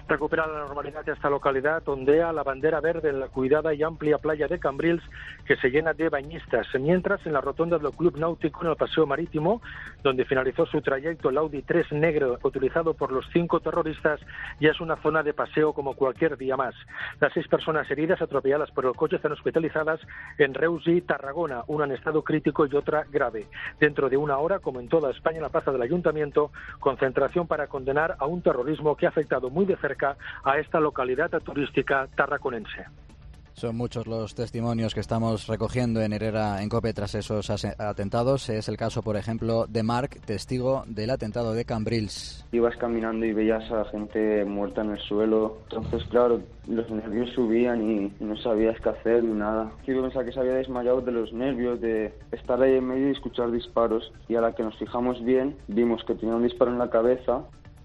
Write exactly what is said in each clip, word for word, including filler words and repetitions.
Recupera la normalidad de esta localidad, ondea la bandera verde en la cuidada y amplia playa de Cambrils, que se llena de bañistas, mientras en la rotonda del Club Náutico, en el Paseo Marítimo, donde finalizó su trayecto el Audi tres negro utilizado por los cinco terroristas, ya es una zona de paseo como cualquier día más. Las seis personas heridas atropelladas por el coche están hospitalizadas en Reus y Tarragona, una en estado crítico y otra grave. Dentro de una hora, como en toda España, en la plaza del Ayuntamiento, concentración para condenar a un terrorismo que ha afectado muy de cerca a esta localidad turística tarraconense. Son muchos los testimonios que estamos recogiendo en Herrera en COPE tras esos atentados. Es el caso, por ejemplo, de Marc, testigo del atentado de Cambrils. Ibas caminando y veías a la gente muerta en el suelo. Entonces, claro, los nervios subían y no sabías qué hacer ni nada. Yo pensaba que se había desmayado de los nervios, de estar ahí en medio y escuchar disparos. Y a la que nos fijamos bien, vimos que tenía un disparo en la cabeza.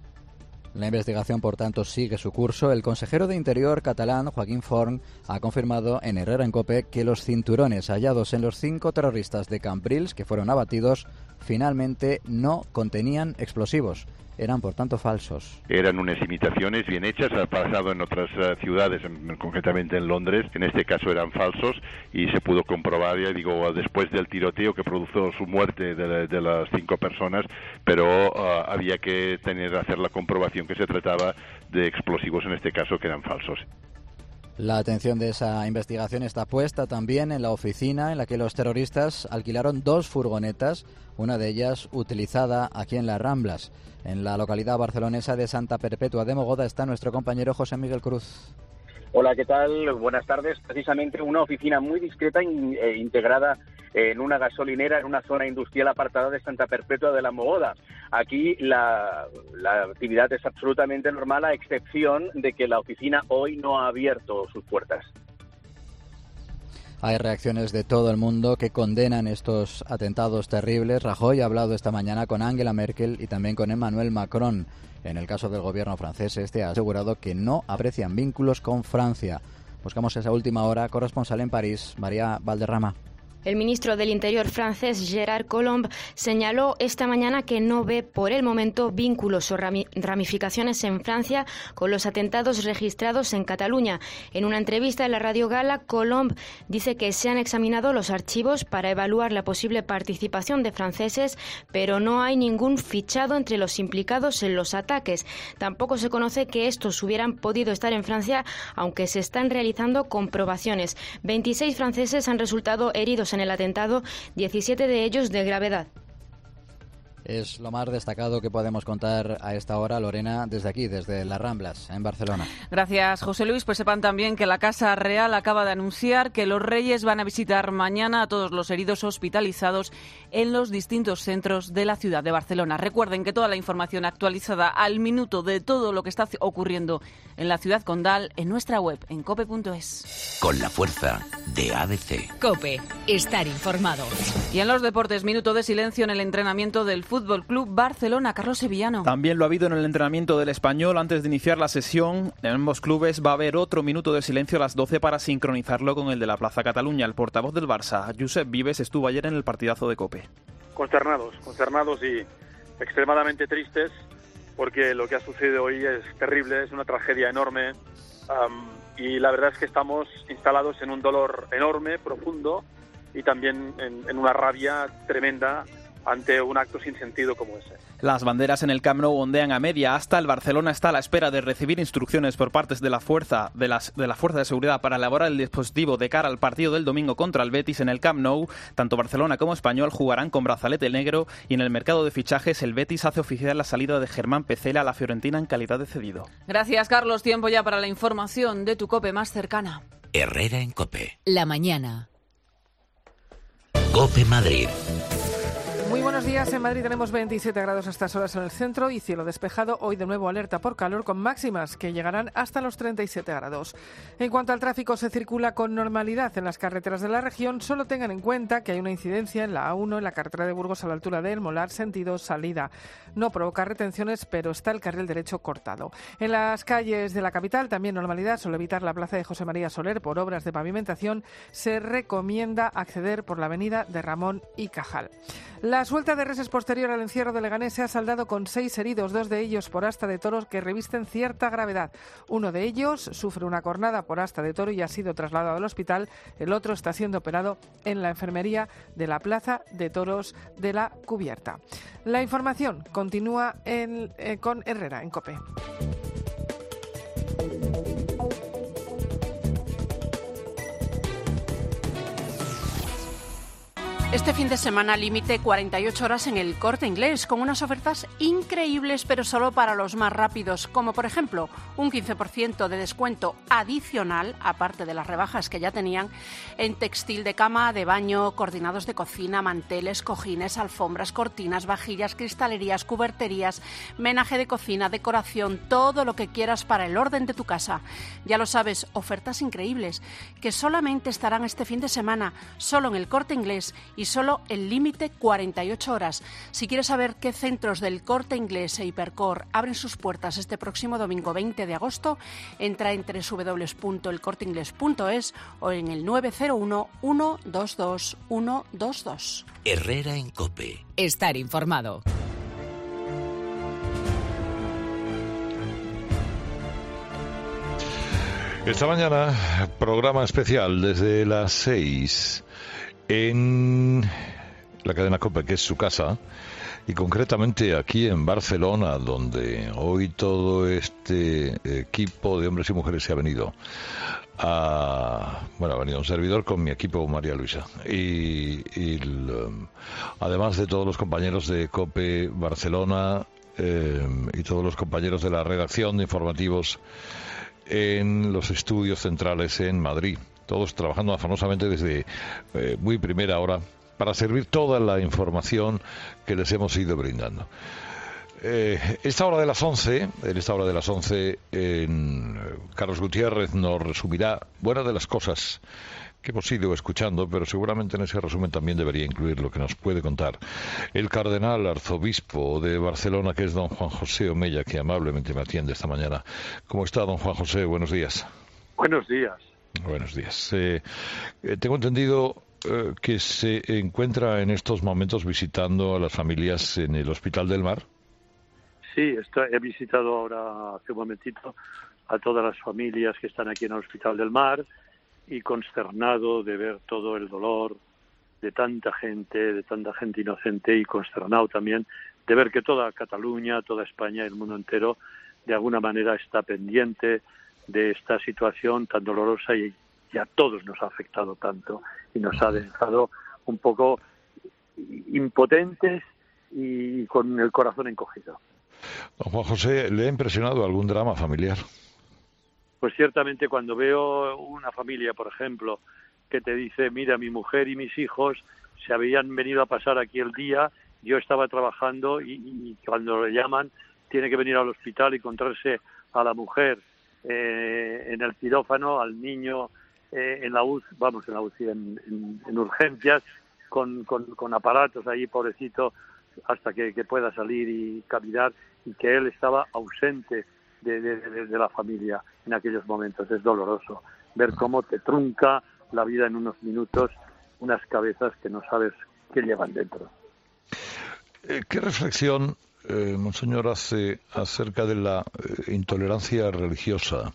La investigación, por tanto, sigue su curso. El consejero de Interior catalán, Joaquín Forn, ha confirmado en Herrera en COPE que los cinturones hallados en los cinco terroristas de Cambrils, que fueron abatidos, finalmente no contenían explosivos. Eran, por tanto, falsos. Eran unas imitaciones bien hechas, ha pasado en otras uh, ciudades, en, concretamente en Londres. En este caso eran falsos y se pudo comprobar, ya digo, después del tiroteo que produjo su muerte de, de las cinco personas, pero uh, había que tener hacer la comprobación que se trataba de explosivos, en este caso, que eran falsos. La atención de esa investigación está puesta también en la oficina en la que los terroristas alquilaron dos furgonetas, una de ellas utilizada aquí en Las Ramblas. En la localidad barcelonesa de Santa Perpetua de Mogoda está nuestro compañero José Miguel Cruz. Hola, ¿qué tal? Buenas tardes. Precisamente una oficina muy discreta e integrada en una gasolinera en una zona industrial apartada de Santa Perpetua de la Mogoda. Aquí la, la actividad es absolutamente normal, a excepción de que la oficina hoy no ha abierto sus puertas. Hay reacciones de todo el mundo que condenan estos atentados terribles. Rajoy ha hablado esta mañana con Angela Merkel y también con Emmanuel Macron. En el caso del gobierno francés, este ha asegurado que no aprecian vínculos con Francia. Buscamos esa última hora. Corresponsal en París, María Valderrama. El ministro del Interior francés, Gérard Collomb, señaló esta mañana que no ve por el momento vínculos o ramificaciones en Francia con los atentados registrados en Cataluña. En una entrevista en la Radio Gala, Collomb dice que se han examinado los archivos para evaluar la posible participación de franceses, pero no hay ningún fichado entre los implicados en los ataques. Tampoco se conoce que estos hubieran podido estar en Francia, aunque se están realizando comprobaciones. veintiséis franceses han resultado heridos en el atentado, diecisiete de ellos de gravedad. Es lo más destacado que podemos contar a esta hora, Lorena, desde aquí, desde Las Ramblas, en Barcelona. Gracias, José Luis. Pues sepan también que la Casa Real acaba de anunciar que los Reyes van a visitar mañana a todos los heridos hospitalizados en los distintos centros de la ciudad de Barcelona. Recuerden que toda la información actualizada al minuto de todo lo que está ocurriendo en la ciudad condal en nuestra web, en cope punto es. Con la fuerza de A B C. COPE. Estar informado. Y en los deportes, minuto de silencio en el entrenamiento del Fútbol Club Barcelona. Carlos Sevillano. También lo ha habido en el entrenamiento del Español. Antes de iniciar la sesión, en ambos clubes va a haber otro minuto de silencio a las doce para sincronizarlo con el de la Plaza Cataluña. El portavoz del Barça, Josep Vives, estuvo ayer en el partidazo de COPE. Consternados, consternados y extremadamente tristes, porque lo que ha sucedido hoy es terrible, es una tragedia enorme, um, y la verdad es que estamos instalados en un dolor enorme, profundo, y también en, en una rabia tremenda ante un acto sin sentido como ese. Las banderas en el Camp Nou ondean a media asta. El Barcelona está a la espera de recibir instrucciones por parte de la fuerza de, las, de la fuerza de seguridad para elaborar el dispositivo de cara al partido del domingo contra el Betis en el Camp Nou. Tanto Barcelona como Español jugarán con brazalete negro y en el mercado de fichajes el Betis hace oficial la salida de Germán Pecela a la Fiorentina en calidad de cedido. Gracias, Carlos. Tiempo ya para la información de tu COPE más cercana. Herrera en COPE. La mañana. COPE Madrid. Muy buenos días. En Madrid tenemos veintisiete grados a estas horas en el centro y cielo despejado. Hoy de nuevo alerta por calor con máximas que llegarán hasta los treinta y siete grados. En cuanto al tráfico, se circula con normalidad en las carreteras de la región. Solo tengan en cuenta que hay una incidencia en la A uno, en la carretera de Burgos a la altura de El Molar, sentido salida. No provoca retenciones, pero está el carril derecho cortado. En las calles de la capital también normalidad. Solo evitar la plaza de José María Soler por obras de pavimentación. Se recomienda acceder por la avenida de Ramón y Cajal. La suelta consulta de reses posterior al encierro de Leganés se ha saldado con seis heridos, dos de ellos por asta de toros que revisten cierta gravedad. Uno de ellos sufre una cornada por asta de toro y ha sido trasladado al hospital. El otro está siendo operado en la enfermería de la Plaza de Toros de la Cubierta. La información continúa en, eh, con Herrera en COPE. Este fin de semana límite cuarenta y ocho horas en el Corte Inglés, con unas ofertas increíbles, pero solo para los más rápidos, como por ejemplo un quince por ciento de descuento adicional, aparte de las rebajas que ya tenían, en textil de cama, de baño, coordinados de cocina, manteles, cojines, alfombras, cortinas, vajillas, cristalerías, cuberterías, menaje de cocina, decoración, todo lo que quieras para el orden de tu casa. Ya lo sabes, ofertas increíbles, que solamente estarán este fin de semana, solo en el Corte Inglés, y solo el límite cuarenta y ocho horas. Si quieres saber qué centros del Corte Inglés e Hipercor abren sus puertas este próximo domingo veinte de agosto, entra en doble u doble u doble u punto el corte inglés punto es o en el nueve cero uno, uno dos dos, uno dos dos. Herrera en COPE. Estar informado. Esta mañana, programa especial desde las seis en la cadena COPE, que es su casa, y concretamente aquí en Barcelona, donde hoy todo este equipo de hombres y mujeres se ha venido a, bueno, ha venido un servidor con mi equipo, María Luisa, y, y el, además de todos los compañeros de COPE Barcelona eh, y todos los compañeros de la redacción de informativos en los estudios centrales en Madrid, todos trabajando afanosamente desde eh, muy primera hora para servir toda la información que les hemos ido brindando. Eh, esta hora de las once, en esta hora de las once, en, eh, Carlos Gutiérrez nos resumirá buenas de las cosas que hemos ido escuchando, pero seguramente en ese resumen también debería incluir lo que nos puede contar el cardenal arzobispo de Barcelona, que es don Juan José Omella, que amablemente me atiende esta mañana. ¿Cómo está, don Juan José? Buenos días. Buenos días. Buenos días. Eh, eh, tengo entendido eh, que se encuentra en estos momentos visitando a las familias en el Hospital del Mar. Sí, estoy, he visitado ahora hace un momentito a todas las familias que están aquí en el Hospital del Mar, y consternado de ver todo el dolor de tanta gente, de tanta gente inocente, y consternado también de ver que toda Cataluña, toda España, el mundo entero, de alguna manera está pendiente de esta situación tan dolorosa y, y a todos nos ha afectado tanto y nos ha dejado un poco impotentes y con el corazón encogido. Don Juan José, ¿le ha impresionado algún drama familiar? Pues ciertamente cuando veo una familia, por ejemplo, que te dice, mira, mi mujer y mis hijos se habían venido a pasar aquí el día, yo estaba trabajando y, y cuando le llaman tiene que venir al hospital y encontrarse a la mujer eh, en el quirófano, al niño eh, en la U C I, vamos, en la U C I, en, en, en urgencias, con, con, con aparatos ahí, pobrecito, hasta que, que pueda salir y caminar, y que él estaba ausente de, de, de, de la familia en aquellos momentos. Es doloroso ver cómo te trunca la vida en unos minutos unas cabezas que no sabes qué llevan dentro. Eh, ¿Qué reflexión, eh, monseñor, hace acerca de la eh, intolerancia religiosa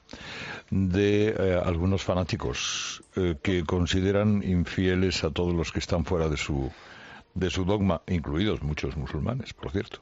de eh, algunos fanáticos eh, que consideran infieles a todos los que están fuera de su de su dogma, incluidos muchos musulmanes, por cierto?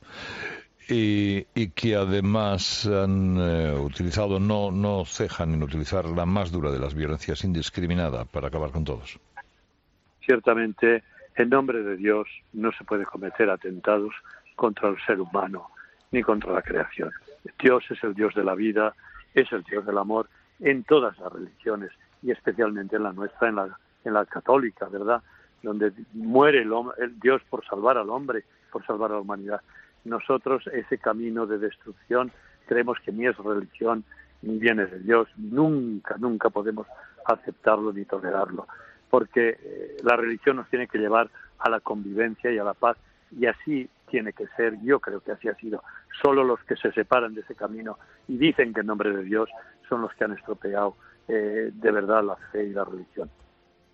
Y, y que además han eh, utilizado, no, no cejan en utilizar la más dura de las violencias, indiscriminada, para acabar con todos. Ciertamente, en nombre de Dios no se puede cometer atentados contra el ser humano ni contra la creación. Dios es el Dios de la vida, es el Dios del amor en todas las religiones y especialmente en la nuestra, en la, en la católica, ¿verdad?, donde muere el, hombre, el Dios por salvar al hombre, por salvar a la humanidad. Nosotros ese camino de destrucción creemos que ni es religión ni viene de Dios. Nunca, nunca podemos aceptarlo ni tolerarlo, porque eh, la religión nos tiene que llevar a la convivencia y a la paz, y así tiene que ser. Yo creo que así ha sido. Solo los que se separan de ese camino y dicen que en nombre de Dios son los que han estropeado eh, de verdad la fe y la religión.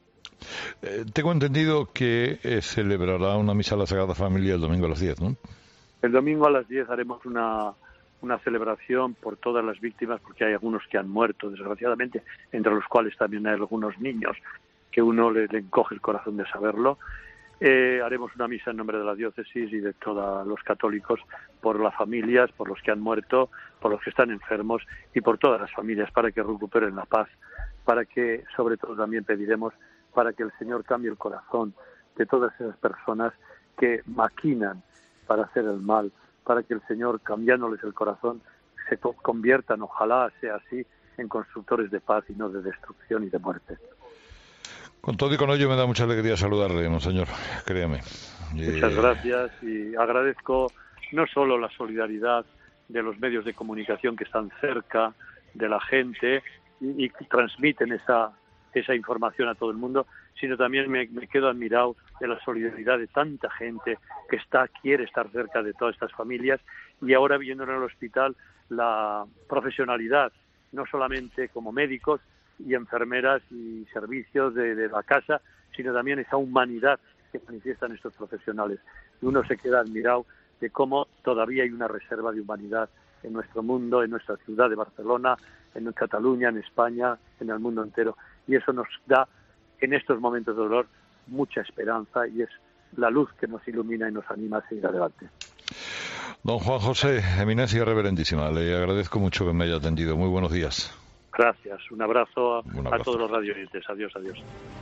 Eh, tengo entendido que eh, celebrará una misa a la Sagrada Familia el domingo a las diez, ¿no? El domingo a las diez haremos una, una celebración por todas las víctimas, porque hay algunos que han muerto, desgraciadamente, entre los cuales también hay algunos niños, que uno le, le encoge el corazón de saberlo. Eh, haremos una misa en nombre de la diócesis y de todos los católicos por las familias, por los que han muerto, por los que están enfermos y por todas las familias, para que recuperen la paz, para que, sobre todo, también pediremos para que el Señor cambie el corazón de todas esas personas que maquinan para hacer el mal, para que el Señor, cambiándoles el corazón, se conviertan, ojalá sea así, en constructores de paz y no de destrucción y de muerte. Con todo y con ello me da mucha alegría saludarle, monseñor, créame. Muchas eh... gracias y agradezco no solo la solidaridad de los medios de comunicación que están cerca de la gente y, y transmiten esa, esa información a todo el mundo, sino también me, me quedo admirado de la solidaridad de tanta gente que está quiere estar cerca de todas estas familias, y ahora viendo en el hospital la profesionalidad, no solamente como médicos y enfermeras y servicios de, de la casa, sino también esa humanidad que manifiestan estos profesionales. Y uno se queda admirado de cómo todavía hay una reserva de humanidad en nuestro mundo, en nuestra ciudad de Barcelona, en Cataluña, en España, en el mundo entero. Y eso nos da, en estos momentos de dolor, mucha esperanza, y es la luz que nos ilumina y nos anima a seguir adelante. Don Juan José, eminencia reverendísima, le agradezco mucho que me haya atendido. Muy buenos días. Gracias, un abrazo a, un abrazo. a todos los radioyentes. Adiós, adiós.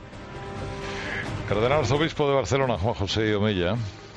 Cardenal Arzobispo de Barcelona, Juan José Omella,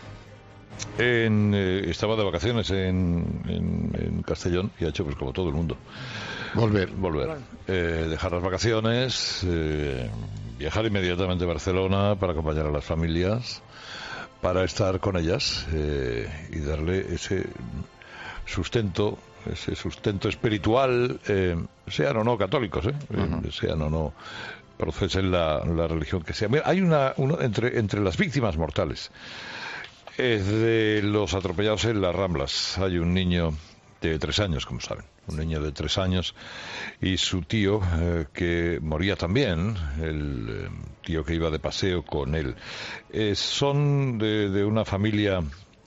en, eh, estaba de vacaciones en, en, en Castellón y ha hecho, pues como todo el mundo, volver, volver, eh, dejar las vacaciones, eh, viajar inmediatamente a Barcelona para acompañar a las familias, para estar con ellas eh, y darle ese sustento, ese sustento espiritual, eh, sean o no católicos, eh, uh-huh. sean o no profesen la, la religión que sea. Mira, hay una, uno entre entre las víctimas mortales eh, de los atropellados en las Ramblas. Hay un niño de tres años, como saben, un niño de tres años y su tío eh, que moría también, el eh, tío que iba de paseo con él. Eh, son de, de una familia,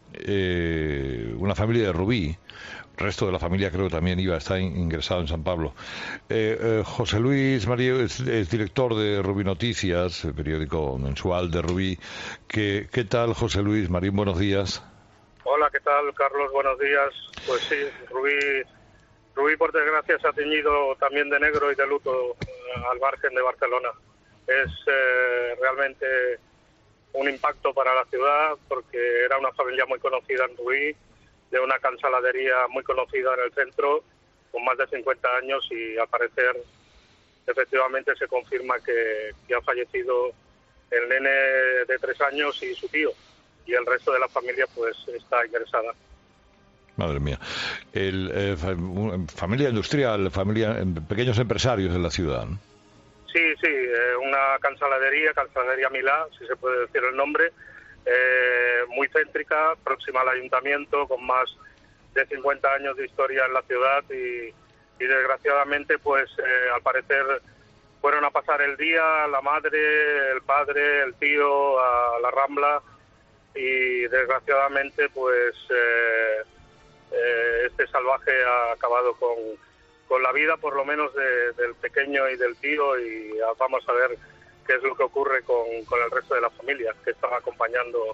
eh, una familia de Rubí. El resto de la familia creo que también iba, está ingresado en San Pablo. Eh, eh, José Luis María es, es director de Rubí Noticias, el periódico mensual de Rubí. ¿Qué, qué tal, José Luis? Marín, buenos días. Hola, ¿qué tal, Carlos? Buenos días. Pues sí, Rubí, Rubí por desgracia se ha teñido también de negro y de luto eh, al margen de Barcelona. Es eh, realmente un impacto para la ciudad, porque era una familia muy conocida en Rubí, de una cansaladería muy conocida en el centro, con más de cincuenta años, y al parecer efectivamente se confirma que, que ha fallecido el nene de tres años y su tío, y el resto de la familia pues está ingresada. Madre mía. El, eh, familia industrial, familia, pequeños empresarios de la ciudad, ¿no? Sí, sí, eh, una cansaladería, cansaladería Milá, si se puede decir el nombre, eh, muy céntrica, próxima al ayuntamiento, con más de cincuenta años de historia en la ciudad, y, y desgraciadamente pues eh, al parecer fueron a pasar el día la madre, el padre, el tío a la Rambla, y desgraciadamente pues eh, eh, este salvaje ha acabado con, con la vida, por lo menos de, del pequeño y del tío, y vamos a ver qué es lo que ocurre con, con el resto de la familia que están acompañando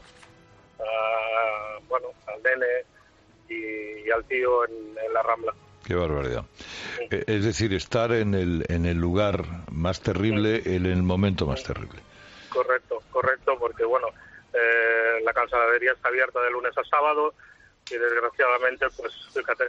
a, bueno, al nene y, y al tío en, en la Rambla. Qué barbaridad. Sí. Es decir, estar en el en el lugar más terrible, sí. en el momento más terrible. Correcto, correcto, porque bueno, eh, la cansaladería está abierta de lunes a sábado y desgraciadamente, pues fíjate,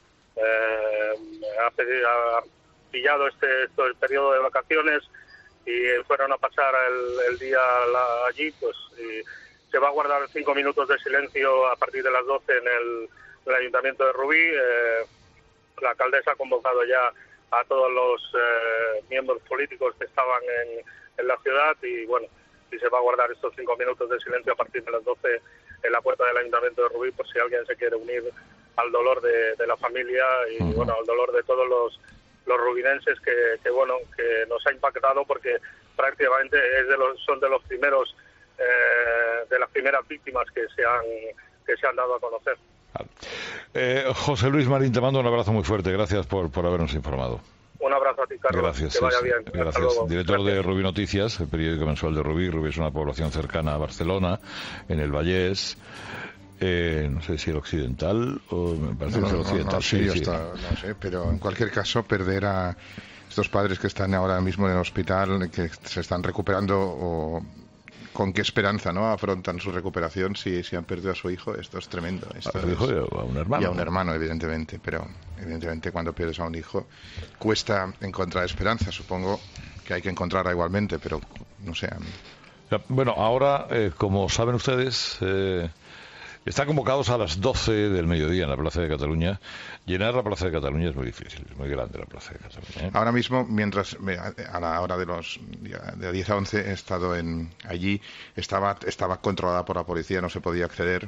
eh, ha, pedido, ha pillado este, este el periodo de vacaciones y fueron a pasar el, el día la, allí, pues y se va a guardar cinco minutos de silencio a partir de las doce en el, el Ayuntamiento de Rubí. Eh, la alcaldesa ha convocado ya a todos los eh, miembros políticos que estaban en, en la ciudad, y bueno, y se va a guardar estos cinco minutos de silencio a partir de las doce en la puerta del Ayuntamiento de Rubí, por si alguien se quiere unir al dolor de, de la familia y bueno, al dolor de todos los los rubinenses que, que bueno que nos ha impactado, porque prácticamente es de los, son de los primeros, eh, de las primeras víctimas que se han, que se han dado a conocer. Eh, José Luis Marín, te mando un abrazo muy fuerte. Gracias por, por habernos informado. Un abrazo a ti, Carlos. Gracias. Que vaya sí, bien. Gracias. Hasta luego. Director Gracias. de Rubí Noticias, el periódico mensual de Rubí. Rubí es una población cercana a Barcelona, en el Vallés. Eh, no sé si el occidental o me parece no, que es el no, occidental. no, sí, sí, hasta, sí. no sé, pero en cualquier caso perder a estos padres que están ahora mismo en el hospital, que se están recuperando, o con qué esperanza no afrontan su recuperación si, si han perdido a su hijo, esto es tremendo. Esto a su hijo y a un hermano. Y a un hermano, evidentemente, pero evidentemente cuando pierdes a un hijo cuesta encontrar esperanza. Supongo que hay que encontrarla igualmente, pero no sé. Bueno, ahora, eh, como saben ustedes, eh, están convocados a las doce del mediodía en la Plaza de Cataluña. Llenar la Plaza de Cataluña es muy difícil, es muy grande la Plaza de Cataluña, ¿eh? Ahora mismo, mientras a la hora de los de diez a once he estado en allí, estaba estaba controlada por la policía, no se podía acceder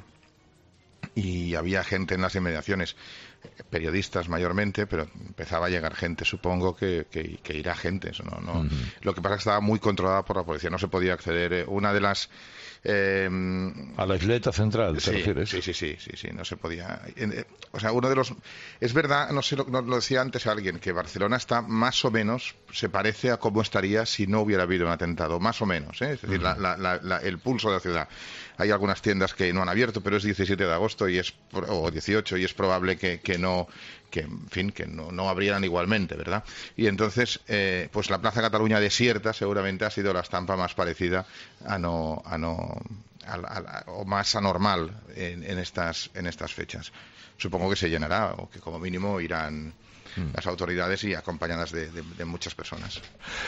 y había gente en las inmediaciones, periodistas mayormente, pero empezaba a llegar gente, supongo que, que, que irá gente, eso no, no. Uh-huh. Lo que pasa es que estaba muy controlada por la policía, no se podía acceder. Una de las Eh, a la isleta central, ¿te sí, refieres? Sí, sí, sí, sí, sí, no se podía. Eh, o sea, uno de los. Es verdad, no sé, lo, lo decía antes alguien, que Barcelona está más o menos, se parece a cómo estaría si no hubiera habido un atentado, más o menos, ¿eh? Es decir, uh-huh. la, la, la, la, el pulso de la ciudad. Hay algunas tiendas que no han abierto, pero es diecisiete de agosto y es o dieciocho y es probable que, que no. que en fin, que no, no abrieran igualmente, ¿verdad? Y entonces, eh, pues la Plaza Cataluña desierta seguramente ha sido la estampa más parecida a no, a no, a, a, a, o más anormal en, en estas, en estas fechas. Supongo que se llenará o que como mínimo irán mm. las autoridades y acompañadas de, de, de muchas personas.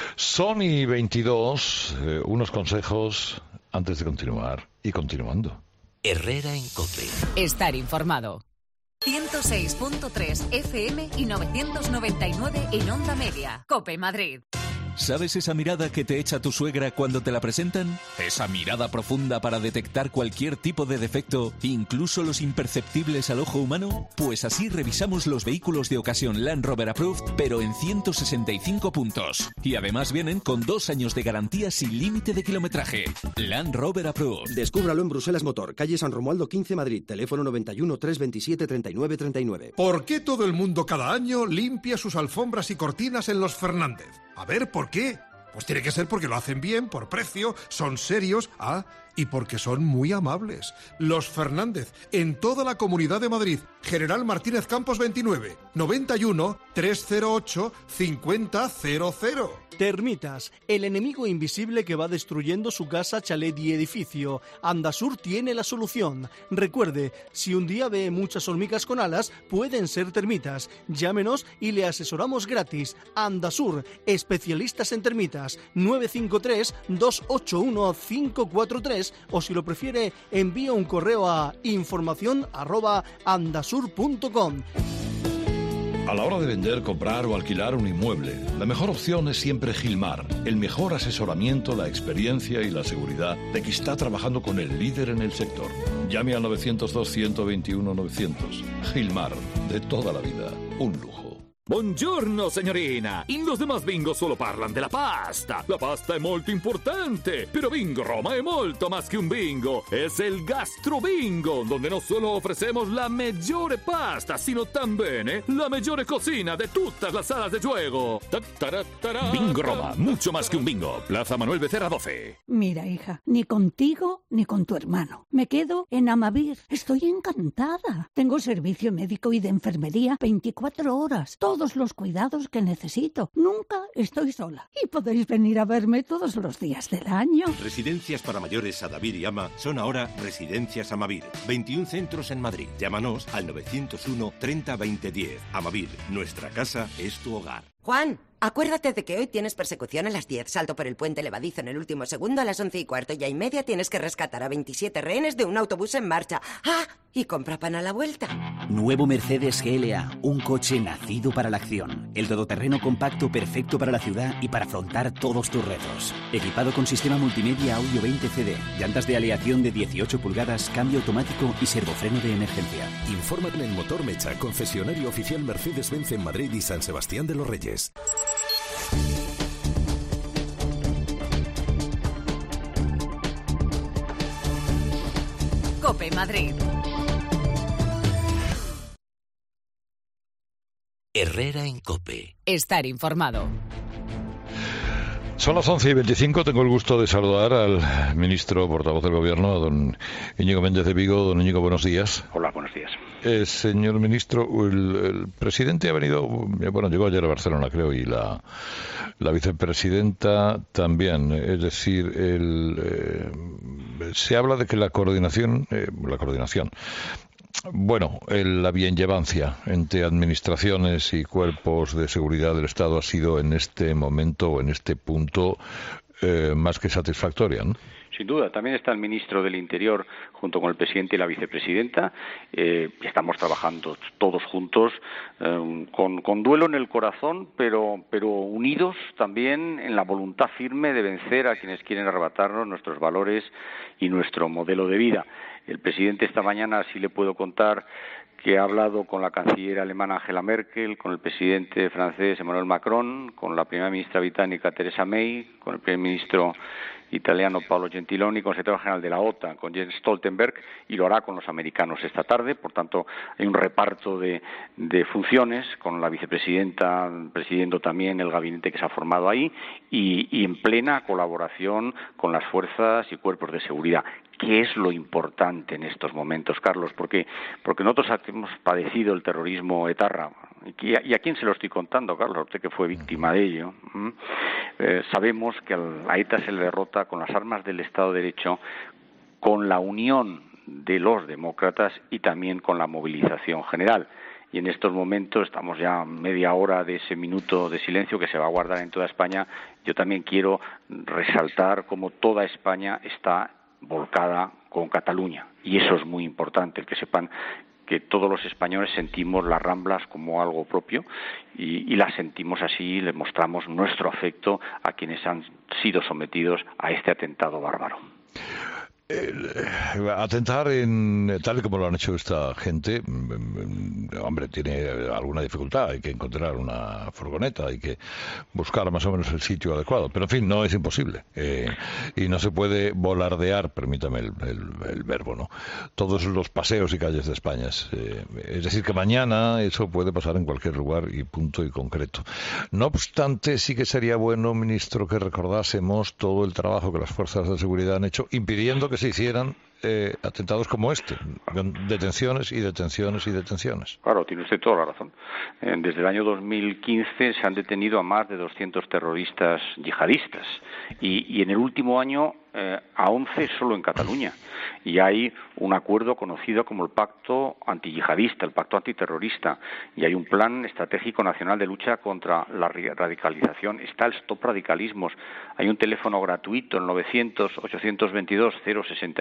Son y veintidós, eh, unos consejos antes de continuar y continuando. Herrera en COPE. Estar informado. ciento seis punto tres F M y novecientos noventa y nueve en Onda Media. COPE Madrid. ¿Sabes esa mirada que te echa tu suegra cuando te la presentan? Esa mirada profunda para detectar cualquier tipo de defecto, incluso los imperceptibles al ojo humano. Pues así revisamos los vehículos de ocasión Land Rover Approved, pero en ciento sesenta y cinco puntos. Y además vienen con dos años de garantía sin límite de kilometraje. Land Rover Approved. Descúbralo en Bruselas Motor, calle San Romualdo quince, Madrid. Teléfono noventa y uno, trescientos veintisiete, treinta y nueve treinta y nueve. ¿Por qué todo el mundo cada año limpia sus alfombras y cortinas en Los Fernández? A ver, ¿por qué? Pues tiene que ser porque lo hacen bien, por precio, son serios, ah, y porque son muy amables. Los Fernández, en toda la Comunidad de Madrid. General Martínez Campos veintinueve, noventa y uno, trescientos ocho, cincuenta cero cero. Termitas, el enemigo invisible que va destruyendo su casa, chalet y edificio. Andasur tiene la solución. Recuerde, si un día ve muchas hormigas con alas, pueden ser termitas. Llámenos y le asesoramos gratis. Andasur, especialistas en termitas. nueve cinco tres, dos ocho uno, cinco cuatro tres o si lo prefiere, envíe un correo a información arroba andasur punto com. A la hora de vender, comprar o alquilar un inmueble, la mejor opción es siempre Gilmar. El mejor asesoramiento, la experiencia y la seguridad de que está trabajando con el líder en el sector. Llame al novecientos dos, ciento veintiuno, novecientos. Gilmar, de toda la vida, un lujo. Buongiorno signorina, in los demás bingo solo parlan della pasta. La pasta è molto importante, pero Bingo Roma è molto más que un bingo. Es el Gastro Bingo, donde no solo ofrecemos la mejor pasta, sino también la mejor cocina de todas las salas de juego. Bingo Roma, mucho más que un bingo. Plaza Manuel Becerra doce. Mira, hija, ni contigo ni con tu hermano. Me quedo en Amavir. Estoy encantada. Tengo servicio médico y de enfermería veinticuatro horas. Todo Todos los cuidados que necesito. Nunca estoy sola. Y podéis venir a verme todos los días del año. Residencias para mayores Sadavir y Ama son ahora Residencias Amavir. veintiún centros en Madrid. Llámanos al novecientos uno, treinta, veinte, diez. Amavir, nuestra casa es tu hogar. Juan, acuérdate de que hoy tienes persecución a las diez, salto por el puente levadizo en el último segundo, a las once y cuarto y a y media tienes que rescatar a veintisiete rehenes de un autobús en marcha. ¡Ah! Y compra pan a la vuelta. Nuevo Mercedes G L A, un coche nacido para la acción. El todoterreno compacto perfecto para la ciudad y para afrontar todos tus retos. Equipado con sistema multimedia audio veinte C D, llantas de aleación de dieciocho pulgadas, cambio automático y servofreno de emergencia. Infórmate en el Motor Mecha, concesionario oficial Mercedes-Benz en Madrid y San Sebastián de los Reyes. COPE Madrid. Herrera en COPE. Estar informado. Son las once y veinticinco. Tengo el gusto de saludar al ministro portavoz del Gobierno, a don Íñigo Méndez de Vigo. Don Íñigo, buenos días. Hola, buenos días. Eh, señor ministro, el, el presidente ha venido, bueno, llegó ayer a Barcelona, creo, y la, la vicepresidenta también. Es decir, el, eh, se habla de que la coordinación, eh, la coordinación, bueno, el, la bienllevancia entre administraciones y cuerpos de seguridad del Estado ha sido en este momento o en este punto eh, más que satisfactoria, ¿no? Sin duda, también está el ministro del Interior junto con el presidente y la vicepresidenta. Eh, estamos trabajando todos juntos eh, con, con duelo en el corazón, pero, pero unidos también en la voluntad firme de vencer a quienes quieren arrebatarnos nuestros valores y nuestro modelo de vida. El presidente esta mañana, sí le puedo contar, que ha hablado con la canciller alemana Angela Merkel, con el presidente francés Emmanuel Macron, con la primera ministra británica Theresa May, con el primer ministro italiano Paolo Gentiloni, con el secretario general de la OTAN, con Jens Stoltenberg, y lo hará con los americanos esta tarde. Por tanto, hay un reparto de, de funciones, con la vicepresidenta presidiendo también el gabinete que se ha formado ahí, y, y en plena colaboración con las fuerzas y cuerpos de seguridad. ¿Qué es lo importante en estos momentos, Carlos? Porque, porque nosotros hemos padecido el terrorismo etarra. ¿Y a, y a quién se lo estoy contando, Carlos? Usted que fue víctima de ello. ¿Mm? Eh, sabemos que a ETA se le derrota con las armas del Estado de Derecho, con la unión de los demócratas y también con la movilización general. Y en estos momentos, estamos ya a media hora de ese minuto de silencio que se va a guardar en toda España. Yo también quiero resaltar cómo toda España está volcada con Cataluña, y eso es muy importante, el que sepan que todos los españoles sentimos las Ramblas como algo propio y, y las sentimos así, le mostramos nuestro afecto a quienes han sido sometidos a este atentado bárbaro. Eh, atentar en tal y como lo han hecho esta gente, hombre, tiene alguna dificultad. Hay que encontrar una furgoneta, hay que buscar más o menos el sitio adecuado, pero en fin, no es imposible, eh, y no se puede volardear, permítame el, el, el verbo, ¿no? Todos los paseos y calles de España. Es, eh, es decir, que mañana eso puede pasar en cualquier lugar y punto y concreto. No obstante, sí que sería bueno, ministro, que recordásemos todo el trabajo que las fuerzas de seguridad han hecho impidiendo que se hicieran eh, atentados como este, detenciones y detenciones y detenciones. Claro, tiene usted toda la razón. Eh, desde el año dos mil quince se han detenido a más de doscientos terroristas yihadistas y, y en el último año eh, a once solo en Cataluña. Y hay un acuerdo conocido como el Pacto Antiyihadista, el Pacto Antiterrorista, y hay un plan estratégico nacional de lucha contra la radicalización. Está el Stop Radicalismos. Hay un teléfono gratuito, el novecientos, ochocientos veintidós, cero sesenta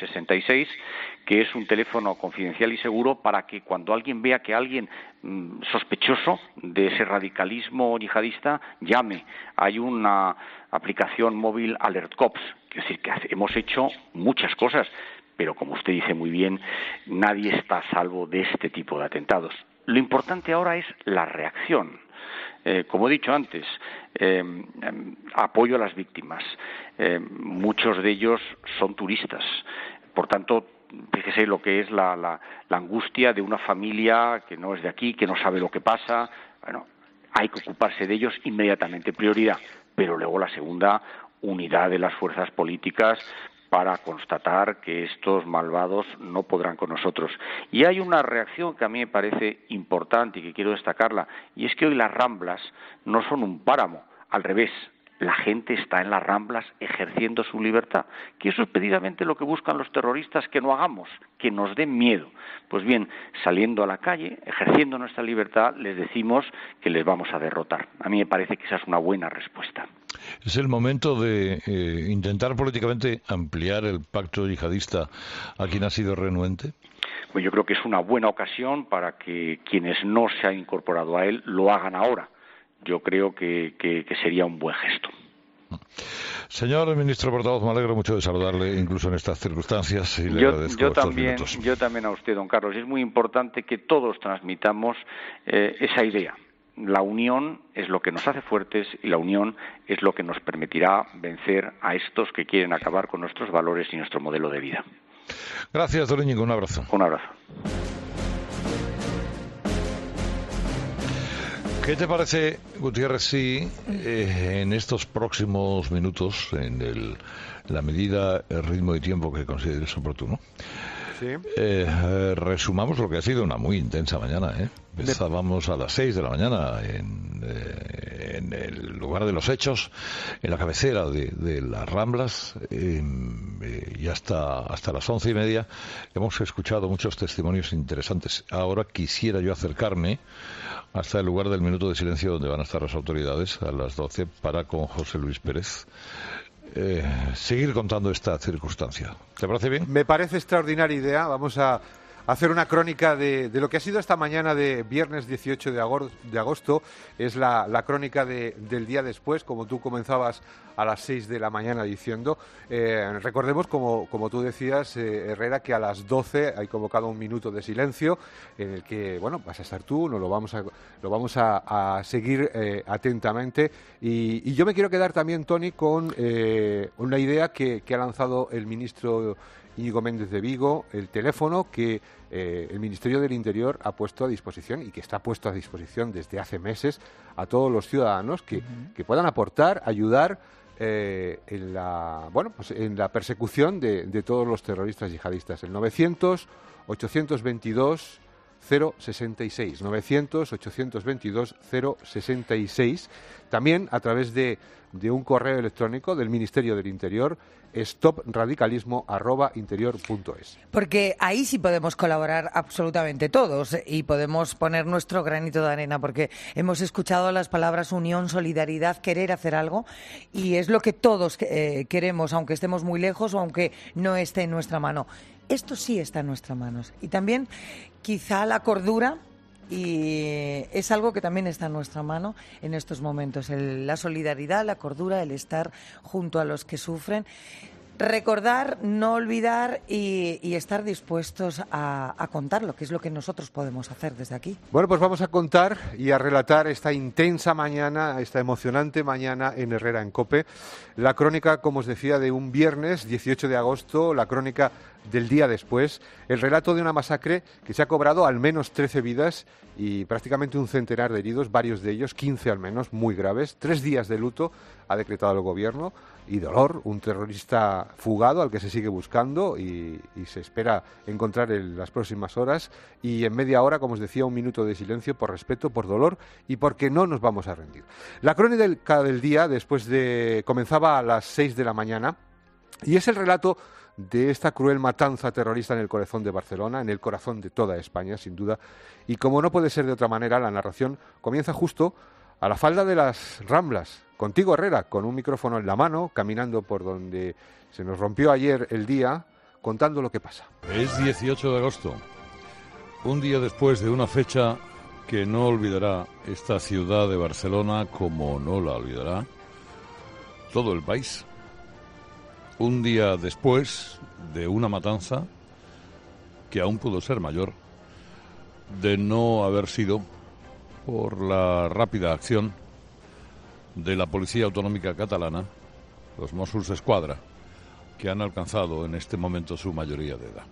y seis, que es un teléfono confidencial y seguro para que cuando alguien vea que alguien mmm, sospechoso de ese radicalismo yihadista, llame. Hay una aplicación móvil Alert Cops. Es decir, que hemos hecho muchas cosas, pero como usted dice muy bien, nadie está a salvo de este tipo de atentados. Lo importante ahora es la reacción. Eh, como he dicho antes, eh, apoyo a las víctimas. Eh, muchos de ellos son turistas. Por tanto, fíjese lo que es la, la, la angustia de una familia que no es de aquí, que no sabe lo que pasa. Bueno, hay que ocuparse de ellos inmediatamente, prioridad. Pero luego la segunda, unidad de las fuerzas políticas para constatar que estos malvados no podrán con nosotros. Y hay una reacción que a mí me parece importante y que quiero destacarla, y es que hoy las Ramblas no son un páramo, al revés. La gente está en las Ramblas ejerciendo su libertad, que eso es precisamente lo que buscan los terroristas que no hagamos, que nos den miedo. Pues bien, saliendo a la calle, ejerciendo nuestra libertad, les decimos que les vamos a derrotar. A mí me parece que esa es una buena respuesta. Es el momento de eh, intentar políticamente ampliar el pacto yihadista a quien ha sido renuente. Pues yo creo que es una buena ocasión para que quienes no se han incorporado a él lo hagan ahora. Yo creo que, que, que sería un buen gesto. Señor ministro portavoz, me alegro mucho de saludarle, incluso en estas circunstancias, y le yo, agradezco yo estos también, minutos. Yo también a usted, don Carlos. Es muy importante que todos transmitamos eh, esa idea. La unión es lo que nos hace fuertes y la unión es lo que nos permitirá vencer a estos que quieren acabar con nuestros valores y nuestro modelo de vida. Gracias, don Íñigo, un abrazo. Un abrazo. ¿Qué te parece, Gutiérrez, si eh, en estos próximos minutos, en el, la medida, el ritmo y tiempo que consideres oportuno, sí. eh, resumamos lo que ha sido una muy intensa mañana? ¿eh? Empezábamos a las seis de la mañana en, eh, en el lugar de los hechos, en la cabecera de, de las Ramblas, eh, eh, y hasta, hasta las once y media hemos escuchado muchos testimonios interesantes. Ahora quisiera yo acercarme hasta el lugar del minuto de silencio donde van a estar las autoridades a las doce para, con José Luis Pérez, eh, seguir contando esta circunstancia. ¿Te parece bien? Me parece extraordinaria idea. Vamos a hacer una crónica de, de lo que ha sido esta mañana de viernes dieciocho de agosto. Es la, la crónica de, del día después, como tú comenzabas a las seis de la mañana diciendo. Eh, recordemos, como, como tú decías, eh, Herrera, que a las doce hay convocado un minuto de silencio en el que, bueno, vas a estar tú, nos lo vamos a, lo vamos a, a seguir eh, atentamente. Y, y yo me quiero quedar también, Tony, con eh, una idea que, que ha lanzado el ministro Íñigo Méndez de Vigo, el teléfono que eh, el Ministerio del Interior ha puesto a disposición y que está puesto a disposición desde hace meses a todos los ciudadanos que, uh-huh. que puedan aportar, ayudar eh, en la bueno pues en la persecución de, de todos los terroristas yihadistas. El novecientos ochocientos veintidós cero sesenta y seis, novecientos ochocientos veintidós cero sesenta y seis, también a través de, de un correo electrónico del Ministerio del Interior, stopradicalismo arroba interior punto es. Porque ahí sí podemos colaborar absolutamente todos y podemos poner nuestro granito de arena, porque hemos escuchado las palabras unión, solidaridad, querer hacer algo, y es lo que todos eh, queremos, aunque estemos muy lejos o aunque no esté en nuestra mano. Esto sí está en nuestras manos. Y también quizá la cordura, y es algo que también está en nuestra mano en estos momentos, el, la solidaridad, la cordura, el estar junto a los que sufren. Recordar, no olvidar y, y estar dispuestos a, a contarlo, que es lo que nosotros podemos hacer desde aquí. Bueno, pues vamos a contar y a relatar esta intensa mañana, esta emocionante mañana en Herrera en COPE. La crónica, como os decía, de un viernes dieciocho de agosto, la crónica del día después, el relato de una masacre que se ha cobrado al menos trece vidas y prácticamente un centenar de heridos, varios de ellos, quince al menos, muy graves. Tres días de luto ha decretado el gobierno y dolor, un terrorista fugado al que se sigue buscando y, y se espera encontrar en las próximas horas, y en media hora, como os decía, un minuto de silencio por respeto, por dolor y porque no nos vamos a rendir. La crónica del día después de comenzaba a las seis de la mañana y es el relato de esta cruel matanza terrorista en el corazón de Barcelona, en el corazón de toda España, sin duda. Y como no puede ser de otra manera, la narración comienza justo a la falda de las Ramblas, contigo, Herrera, con un micrófono en la mano, caminando por donde se nos rompió ayer el día, contando lo que pasa. Es dieciocho de agosto, un día después de una fecha que no olvidará esta ciudad de Barcelona, como no la olvidará todo el país. Un día después de una matanza que aún pudo ser mayor, de no haber sido por la rápida acción de la Policía Autonómica Catalana, los Mossos d'Esquadra, que han alcanzado en este momento su mayoría de edad.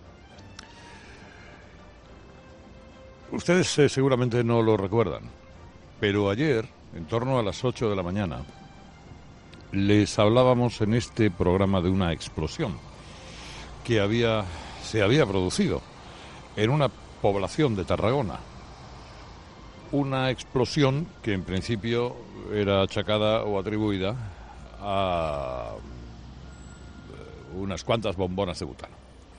Ustedes eh, seguramente no lo recuerdan, pero ayer, en torno a las ocho de la mañana, les hablábamos en este programa de una explosión que había, se había producido en una población de Tarragona. Una explosión que en principio era achacada o atribuida a unas cuantas bombonas de butano.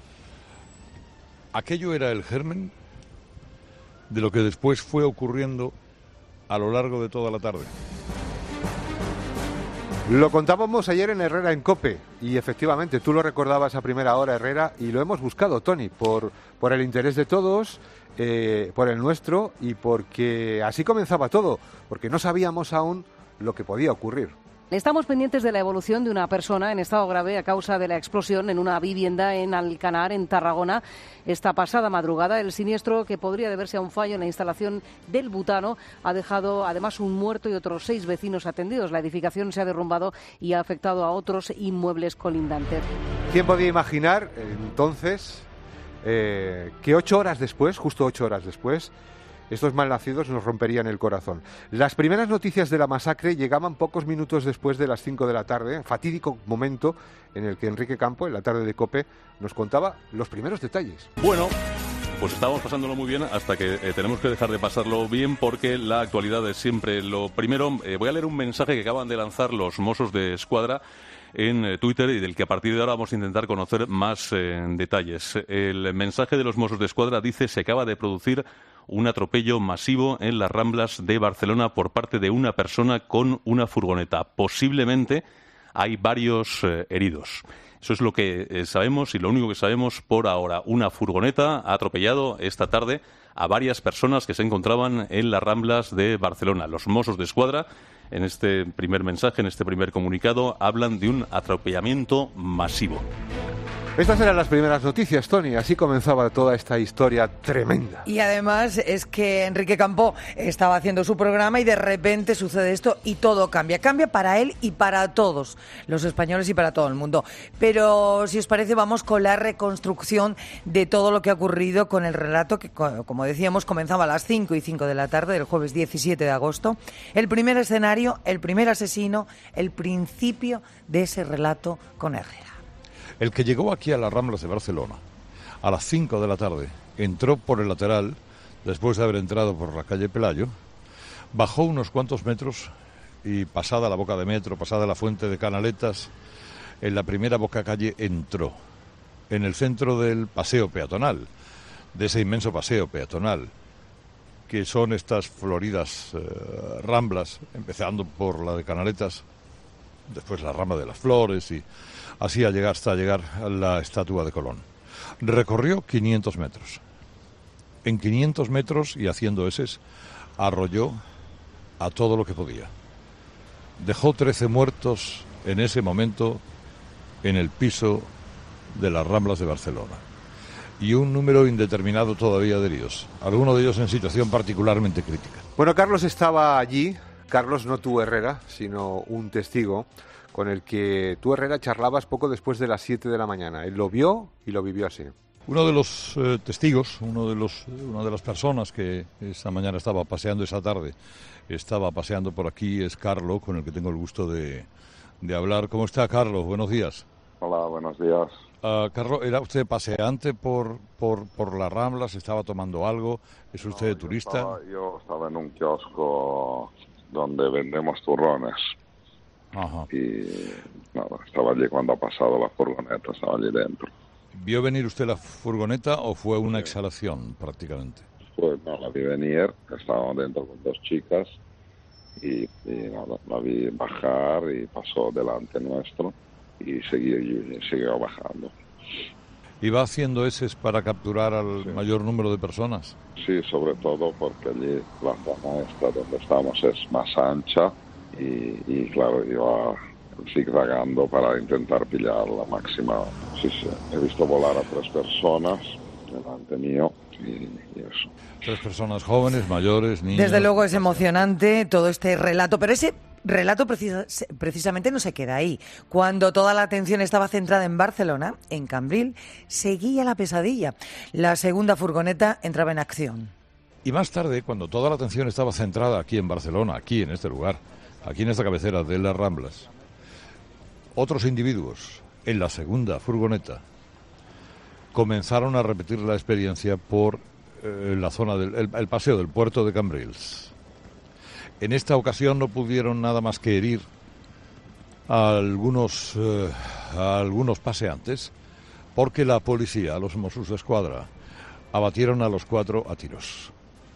Aquello era el germen de lo que después fue ocurriendo a lo largo de toda la tarde. Lo contábamos ayer en Herrera en COPE y efectivamente tú lo recordabas a primera hora, Herrera, y lo hemos buscado, Tony, por, por el interés de todos, eh, por el nuestro y porque así comenzaba todo, porque no sabíamos aún lo que podía ocurrir. Estamos pendientes de la evolución de una persona en estado grave a causa de la explosión en una vivienda en Alcanar, en Tarragona, esta pasada madrugada. El siniestro, que podría deberse a un fallo en la instalación del butano, ha dejado además un muerto y otros seis vecinos atendidos. La edificación se ha derrumbado y ha afectado a otros inmuebles colindantes. ¿Quién podía imaginar entonces eh, que ocho horas después, justo ocho horas después, estos malnacidos nos romperían el corazón? Las primeras noticias de la masacre llegaban pocos minutos después de las cinco de la tarde, fatídico momento en el que Enrique Campo, en la tarde de COPE, nos contaba los primeros detalles. Bueno, pues estábamos pasándolo muy bien hasta que eh, tenemos que dejar de pasarlo bien porque la actualidad es siempre lo primero. Eh, voy a leer un mensaje que acaban de lanzar los Mossos de Escuadra en eh, Twitter y del que a partir de ahora vamos a intentar conocer más eh, detalles. El mensaje de los Mossos de Escuadra dice: se acaba de producir un atropello masivo en las Ramblas de Barcelona por parte de una persona con una furgoneta. Posiblemente hay varios eh, heridos. Eso es lo que eh, sabemos y lo único que sabemos por ahora. Una furgoneta ha atropellado esta tarde a varias personas que se encontraban en las Ramblas de Barcelona. Los Mossos de Escuadra, en este primer mensaje, en este primer comunicado, hablan de un atropellamiento masivo. Estas eran las primeras noticias, Tony. Así comenzaba toda esta historia tremenda. Y además es que Enrique Campo estaba haciendo su programa y de repente sucede esto y todo cambia. Cambia para él y para todos los españoles y para todo el mundo. Pero si os parece, vamos con la reconstrucción de todo lo que ha ocurrido con el relato que, como decíamos, comenzaba a las cinco y cinco de la tarde del jueves diecisiete de agosto. El primer escenario, el primer asesino, el principio de ese relato con Herrera. El que llegó aquí a las Ramblas de Barcelona a las cinco de la tarde, entró por el lateral, después de haber entrado por la calle Pelayo, bajó unos cuantos metros y pasada la boca de metro, pasada la fuente de Canaletas, en la primera boca calle entró, en el centro del paseo peatonal, de ese inmenso paseo peatonal, que son estas floridas eh, ramblas, empezando por la de Canaletas, después la rama de las flores y así a llegar hasta llegar a la estatua de Colón. Recorrió quinientos metros. En quinientos metros y haciendo eses, arrolló a todo lo que podía. Dejó trece muertos en ese momento en el piso de las Ramblas de Barcelona. Y un número indeterminado todavía de heridos, algunos de ellos en situación particularmente crítica. Bueno, Carlos estaba allí, Carlos no tú Herrera, sino un testigo con el que tú, Herrera, charlabas poco después de las siete de la mañana. Él lo vio y lo vivió así. Uno de los eh, testigos, uno de los, una de las personas que esta mañana estaba paseando, esa tarde, estaba paseando por aquí, es Carlos, con el que tengo el gusto de, de hablar. ¿Cómo está, Carlos? Buenos días. Hola, buenos días. Uh, Carlos, ¿era usted paseante por, por, por las Ramblas? ¿Estaba tomando algo? ¿Es usted no, turista? Yo estaba, yo estaba en un kiosco donde vendemos turrones. Ajá. Y nada, estaba allí cuando ha pasado la furgoneta, estaba allí dentro. ¿Vio venir usted la furgoneta o fue una exhalación prácticamente? Pues no, la vi venir, estábamos dentro con dos chicas y, y nada, la vi bajar y pasó delante nuestro y siguió, y siguió bajando. ¿Iba haciendo eses para capturar al sí. mayor número de personas? Sí, sobre todo porque allí la zona esta donde estamos es más ancha y, y claro, iba zigzagando para intentar pillar la máxima. Sí, sí, he visto volar a tres personas delante mío y, y eso. Tres personas jóvenes, mayores, niños. Desde luego es emocionante todo este relato, pero ese relato precisa, precisamente no se queda ahí. Cuando toda la atención estaba centrada en Barcelona, en Cambril, seguía la pesadilla. La segunda furgoneta entraba en acción. Y más tarde, cuando toda la atención estaba centrada aquí en Barcelona, aquí en este lugar, aquí en esta cabecera de las Ramblas, otros individuos en la segunda furgoneta comenzaron a repetir la experiencia por eh, la zona del el, el paseo del puerto de Cambrils. En esta ocasión no pudieron nada más que herir a algunos, eh, a algunos paseantes, porque la policía, los Mossos de Escuadra, abatieron a los cuatro a tiros.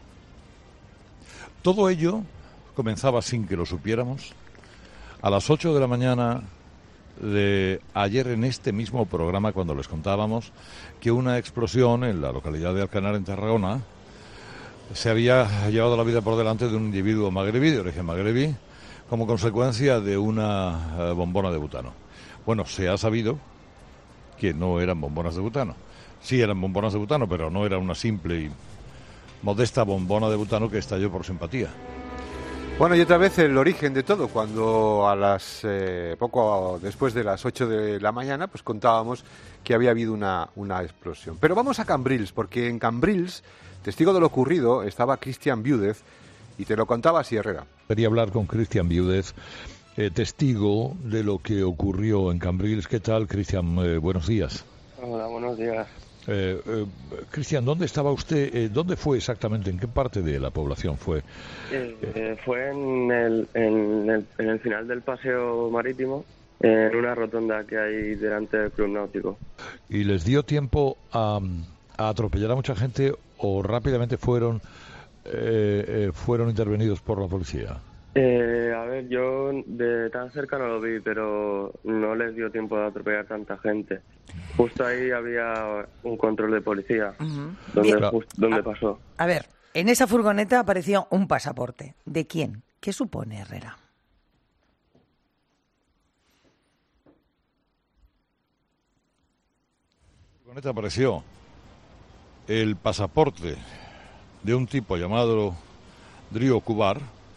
Todo ello comenzaba sin que lo supiéramos a las ocho de la mañana de ayer en este mismo programa, cuando les contábamos que una explosión en la localidad de Alcanar, en Tarragona, se había llevado la vida por delante de un individuo magrebí, de origen magrebí, como consecuencia de una uh, bombona de butano. Bueno, se ha sabido que no eran bombonas de butano. Sí eran bombonas de butano, pero no era una simple y modesta bombona de butano que estalló por simpatía. Bueno, y otra vez el origen de todo, cuando a las eh, poco después de las ocho de la mañana, pues contábamos que había habido una, una explosión. Pero vamos a Cambrils, porque en Cambrils, testigo de lo ocurrido, estaba Cristian Viúdez, y te lo contaba así, Herrera. Quería hablar con Cristian Viúdez, eh, testigo de lo que ocurrió en Cambrils. ¿Qué tal, Cristian? Eh, buenos días. Hola, buenos días. Eh, eh, Cristian, ¿dónde estaba usted? Eh, ¿Dónde fue exactamente? ¿En qué parte de la población fue? Eh, eh, fue en el, en, el, en el final del paseo marítimo, en una rotonda que hay delante del Club Náutico. ¿Y les dio tiempo a, a atropellar a mucha gente o rápidamente fueron, eh, eh, fueron intervenidos por la policía? Eh, a ver, yo de tan cerca no lo vi, pero no les dio tiempo de atropellar tanta gente. Justo ahí había un control de policía, uh-huh. donde, just, donde a, pasó. A ver, en esa furgoneta apareció un pasaporte. ¿De quién? ¿Qué supone, Herrera? En la furgoneta apareció el pasaporte de un tipo llamado Drio Cubar,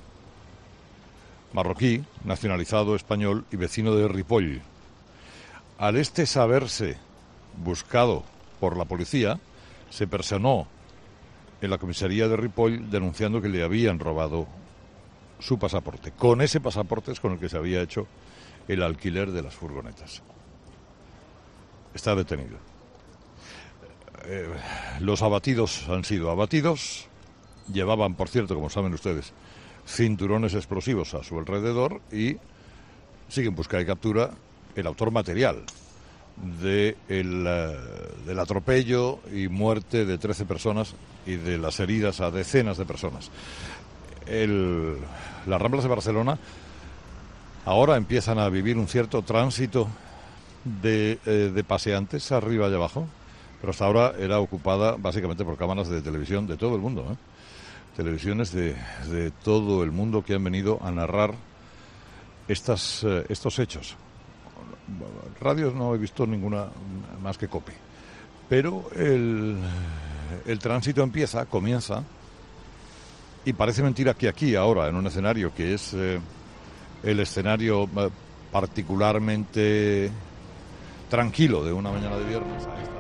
marroquí, nacionalizado español y vecino de Ripoll. Al este saberse buscado por la policía, se personó en la comisaría de Ripoll denunciando que le habían robado su pasaporte. Con ese pasaporte es con el que se había hecho el alquiler de las furgonetas. Está detenido. Eh, los abatidos han sido abatidos. Llevaban, por cierto, como saben ustedes, cinturones explosivos a su alrededor y sigue en busca y captura el autor material de el, uh, del atropello y muerte de trece personas y de las heridas a decenas de personas. El, las Ramblas de Barcelona ahora empiezan a vivir un cierto tránsito de, eh, de paseantes arriba y abajo, pero hasta ahora era ocupada básicamente por cámaras de televisión de todo el mundo, ¿eh? Televisiones de, de todo el mundo que han venido a narrar estas, eh, estos hechos. Radios no he visto ninguna más que COPE. Pero el, el tránsito empieza, comienza, y parece mentira que aquí, ahora, en un escenario que es eh, el escenario eh, particularmente tranquilo de una mañana de viernes, ahí está.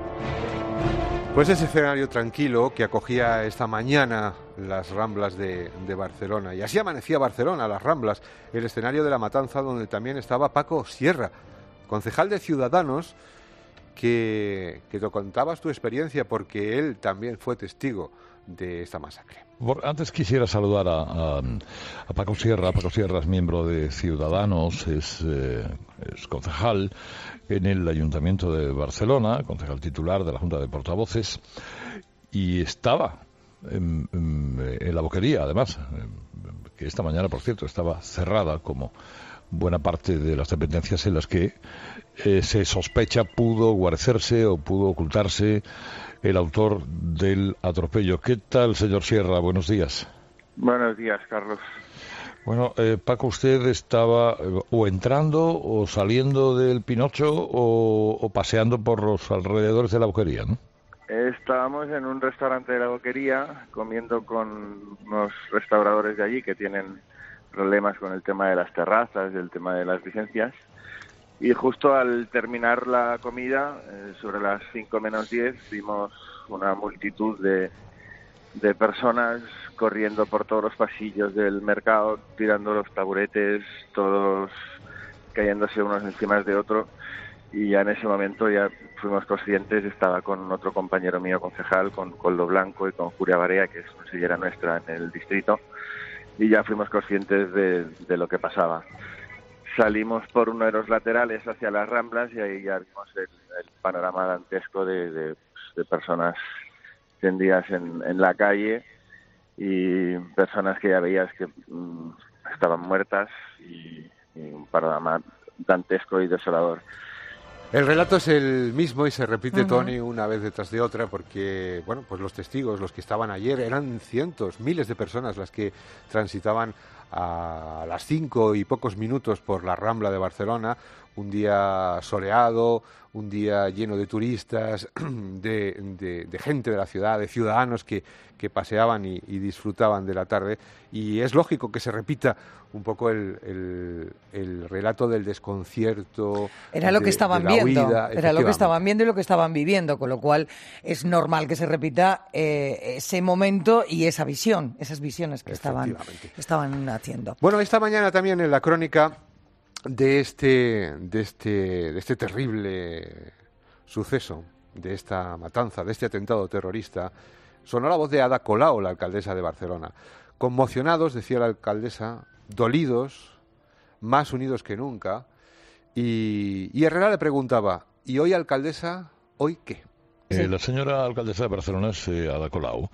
Pues ese escenario tranquilo que acogía esta mañana las Ramblas de, de Barcelona. Y así amanecía Barcelona, las Ramblas, el escenario de la matanza donde también estaba Paco Sierra, concejal de Ciudadanos, que, que te contabas tu experiencia porque él también fue testigo de esta masacre. Antes quisiera saludar a, a, a Paco Sierra. Paco Sierra es miembro de Ciudadanos, es, eh, es concejal en el Ayuntamiento de Barcelona, concejal titular de la Junta de Portavoces, y estaba en, en, en la Boquería, además, que esta mañana, por cierto, estaba cerrada como buena parte de las dependencias en las que eh, se sospecha pudo guarecerse o pudo ocultarse el autor del atropello. ¿Qué tal, señor Sierra? Buenos días. Buenos días, Carlos. Bueno, eh, Paco, usted estaba eh, o entrando o saliendo del Pinocho o, o paseando por los alrededores de la Boquería, ¿no? Estábamos en un restaurante de la Boquería comiendo con unos restauradores de allí que tienen problemas con el tema de las terrazas y el tema de las licencias. Y justo al terminar la comida, eh, sobre las cinco menos diez, vimos una multitud de, de personas corriendo por todos los pasillos del mercado, tirando los taburetes, todos cayéndose unos encima de otro. Y ya en ese momento ya fuimos conscientes, estaba con otro compañero mío concejal, con Coldo Blanco y con Julia Barea, que es consellera nuestra en el distrito, y ya fuimos conscientes de, de lo que pasaba. Salimos por uno de los laterales hacia las Ramblas y ahí ya vimos el, el panorama dantesco de, de, de personas tendidas en, en la calle y personas que ya veías que mmm, estaban muertas y, y un panorama dantesco y desolador. El relato es el mismo y se repite, uh-huh. Tony, una vez detrás de otra, porque, bueno, pues los testigos, los que estaban ayer, eran cientos, miles de personas las que transitaban a las cinco y pocos minutos por la Rambla de Barcelona, un día soleado, un día lleno de turistas, de, de, de gente de la ciudad, de ciudadanos que, que paseaban y, y disfrutaban de la tarde. Y es lógico que se repita un poco el, el, el relato del desconcierto. Era lo de, que estaban de la viendo, huida, era lo que estaban viendo y lo que estaban viviendo, con lo cual es normal que se repita eh, ese momento y esa visión, esas visiones que estaban, estaban haciendo. Bueno, esta mañana también en la crónica de este, de este, de este terrible suceso, de esta matanza, de este atentado terrorista, sonó la voz de Ada Colau, la alcaldesa de Barcelona. Conmocionados, decía la alcaldesa, dolidos, más unidos que nunca, y, y Herrera le preguntaba, ¿y hoy, alcaldesa, hoy qué? Eh, la señora alcaldesa de Barcelona es eh, Ada Colau,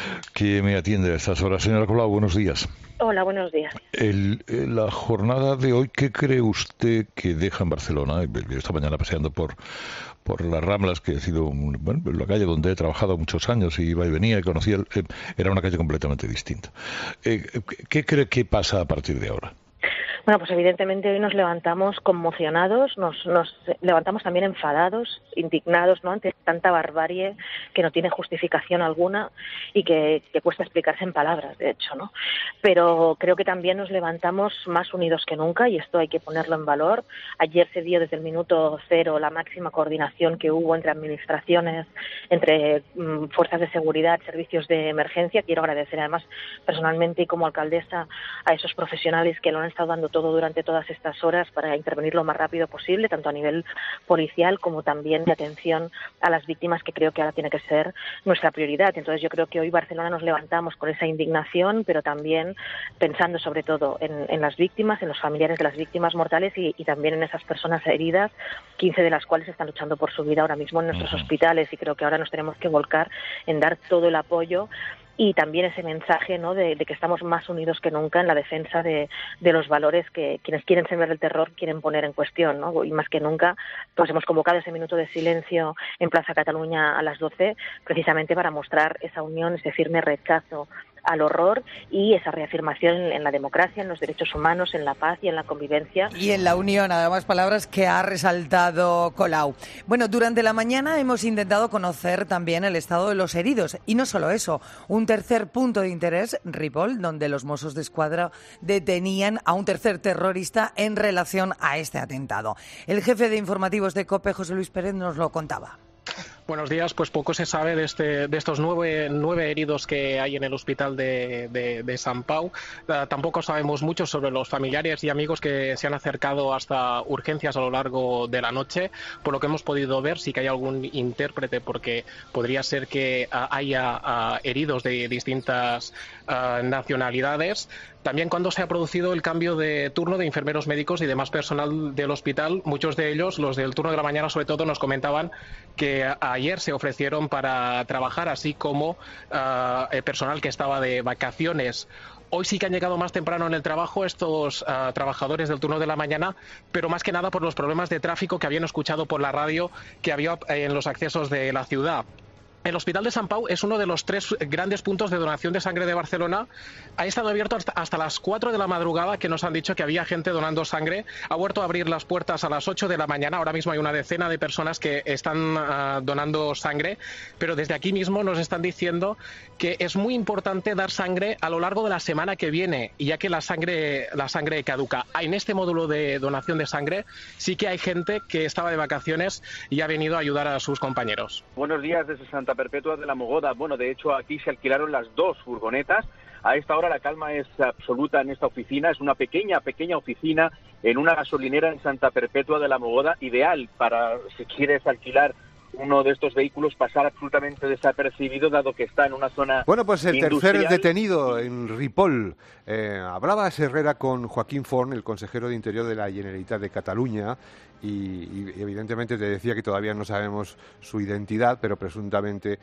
que me atiende a estas horas. Señora Colau, buenos días. Hola, buenos días. El, eh, la jornada de hoy, ¿qué cree usted que deja en Barcelona? Yo esta mañana paseando por, por las Ramblas, que ha sido un, bueno, la calle donde he trabajado muchos años y iba y venía y conocía, el, eh, era una calle completamente distinta. Eh, ¿Qué cree que pasa a partir de ahora? Bueno, pues evidentemente hoy nos levantamos conmocionados, nos, nos levantamos también enfadados, indignados, ¿no?, ante tanta barbarie que no tiene justificación alguna y que, que cuesta explicarse en palabras, de hecho, ¿no? Pero creo que también nos levantamos más unidos que nunca y esto hay que ponerlo en valor. Ayer se dio desde el minuto cero la máxima coordinación que hubo entre administraciones, entre mmm, fuerzas de seguridad, servicios de emergencia. Quiero agradecer además personalmente y como alcaldesa a esos profesionales que lo han estado dando todo durante todas estas horas para intervenir lo más rápido posible, tanto a nivel policial como también de atención a las víctimas, que creo que ahora tiene que ser nuestra prioridad. Entonces yo creo que hoy Barcelona nos levantamos con esa indignación, pero también pensando sobre todo en, en las víctimas, en los familiares de las víctimas mortales y, y también en esas personas heridas, quince de las cuales están luchando por su vida ahora mismo en nuestros uh-huh. hospitales, y creo que ahora nos tenemos que volcar en dar todo el apoyo y también ese mensaje, ¿no?, de, de que estamos más unidos que nunca en la defensa de, de los valores que quienes quieren sembrar el terror quieren poner en cuestión, ¿no? Y más que nunca, pues hemos convocado ese minuto de silencio en Plaza Cataluña a las doce, precisamente para mostrar esa unión, ese firme rechazo al horror y esa reafirmación en la democracia, en los derechos humanos, en la paz y en la convivencia. Y en la unión, además, palabras que ha resaltado Colau. Bueno, durante la mañana hemos intentado conocer también el estado de los heridos. Y no solo eso, un tercer punto de interés, Ripoll, donde los Mossos d'Esquadra detenían a un tercer terrorista en relación a este atentado. El jefe de informativos de COPE, José Luis Pérez, nos lo contaba. Buenos días. Pues poco se sabe de, este, de estos nueve, nueve heridos que hay en el hospital de, de, de Sant Pau. Uh, tampoco sabemos mucho sobre los familiares y amigos que se han acercado hasta urgencias a lo largo de la noche. Por lo que hemos podido ver, sí que hay algún intérprete, porque podría ser que uh, haya uh, heridos de distintas uh, nacionalidades. También cuando se ha producido el cambio de turno de enfermeros médicos y demás personal del hospital, muchos de ellos, los del turno de la mañana sobre todo, nos comentaban que ayer se ofrecieron para trabajar, así como uh, el personal que estaba de vacaciones. Hoy sí que han llegado más temprano en el trabajo estos uh, trabajadores del turno de la mañana, pero más que nada por los problemas de tráfico que habían escuchado por la radio que había en los accesos de la ciudad. El Hospital de Sant Pau es uno de los tres grandes puntos de donación de sangre de Barcelona. Ha estado abierto hasta, hasta las cuatro de la madrugada, que nos han dicho que había gente donando sangre. Ha vuelto a abrir las puertas a las ocho de la mañana. Ahora mismo hay una decena de personas que están uh, donando sangre. Pero desde aquí mismo nos están diciendo que es muy importante dar sangre a lo largo de la semana que viene, ya que la sangre, la sangre caduca. En este módulo de donación de sangre sí que hay gente que estaba de vacaciones y ha venido a ayudar a sus compañeros. Buenos días desde Santa Perpetua de la Mogoda. Bueno, de hecho aquí se alquilaron las dos furgonetas. A esta hora la calma es absoluta en esta oficina. Es una pequeña, pequeña oficina en una gasolinera en Santa Perpetua de la Mogoda, ideal para, si quieres alquilar uno de estos vehículos, pasar absolutamente desapercibido, dado que está en una zona Bueno, pues el industrial. tercer detenido en Ripoll. Eh, hablaba Herrera con Joaquín Forn, el consejero de Interior de la Generalitat de Cataluña, y, y evidentemente te decía que todavía no sabemos su identidad, pero presuntamente